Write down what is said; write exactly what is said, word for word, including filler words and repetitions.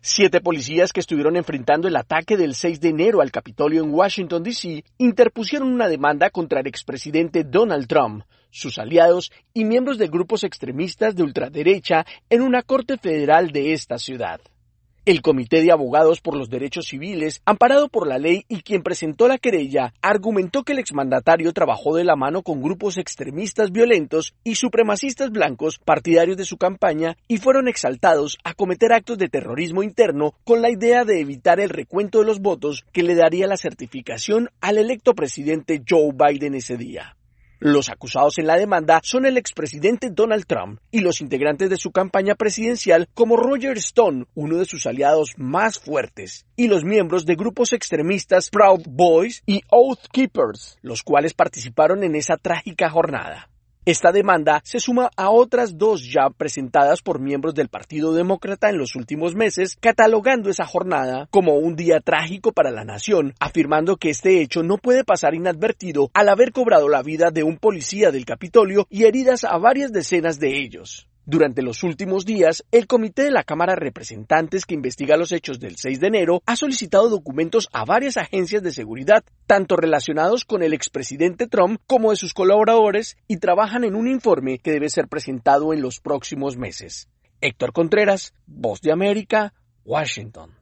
Siete policías que estuvieron enfrentando el ataque del seis de enero al Capitolio en Washington, D C, interpusieron una demanda contra el expresidente Donald Trump, sus aliados y miembros de grupos extremistas de ultraderecha en una corte federal de esta ciudad. El Comité de Abogados por los Derechos Civiles, amparado por la ley y quien presentó la querella, argumentó que el exmandatario trabajó de la mano con grupos extremistas violentos y supremacistas blancos partidarios de su campaña y fueron exaltados a cometer actos de terrorismo interno con la idea de evitar el recuento de los votos que le daría la certificación al electo presidente Joe Biden ese día. Los acusados en la demanda son el expresidente Donald Trump y los integrantes de su campaña presidencial como Roger Stone, uno de sus aliados más fuertes, y los miembros de grupos extremistas Proud Boys y Oath Keepers, los cuales participaron en esa trágica jornada. Esta demanda se suma a otras dos ya presentadas por miembros del Partido Demócrata en los últimos meses, catalogando esa jornada como un día trágico para la nación, afirmando que este hecho no puede pasar inadvertido al haber cobrado la vida de un policía del Capitolio y heridas a varias decenas de ellos. Durante los últimos días, el Comité de la Cámara de Representantes que investiga los hechos del seis de enero ha solicitado documentos a varias agencias de seguridad, tanto relacionados con el expresidente Trump como de sus colaboradores, y trabajan en un informe que debe ser presentado en los próximos meses. Héctor Contreras, Voz de América, Washington.